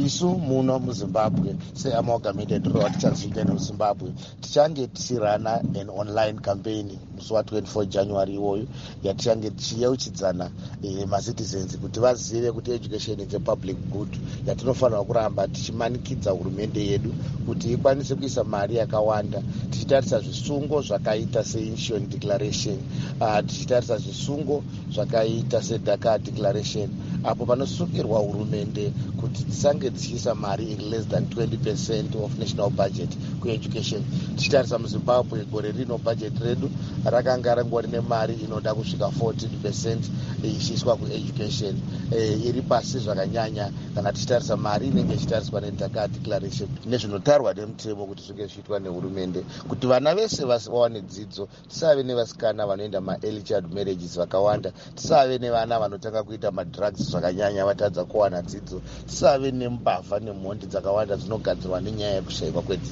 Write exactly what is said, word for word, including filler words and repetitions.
isu muno muZimbabwe seamalgamated rural teachers union muZimbabwe tichange tichirana an online campaign musi wa twenty-four January iwoyo yatichange tichiyeuchidzana eh, macitizens kuti vazive kuti education is a public good yatinofanira kuramba tichimanikidza hurumende yedu kuti ikwanise kuisa mari yakawanda tichitarisa zvisungo zvakaita seinsurance declaration uh, tichitarisa zvisungo zvakaita sedhaka declaration apo panosungirwa hurumende kuti tisange tichiisa mari in less than twenty percent of national budget kueducation. Tichitarisa muZimbabwe gore rino budget redu rakanga rangori nemari inoda kusvika fourteen percent ichiiswa kueducation eh, iri pasi zvakanyanya kana tichitarisa mari inenge ichitariswa nedhaka declaration nezvinotarwa nemutemo kuti zvinge zvichiitwa nehurumende kuti vana vese vawane dzidzo, tisave nevasikana vanoenda ma-early child marriages vakawanda, tisave nevana vanotanga kuita madrugs zvakanyanya vatadza kuwana dzidzo, tisave nembavha nemhondi dzakawanda dzinogadzirwa nenyaya yekushaikwa kwedzidzo.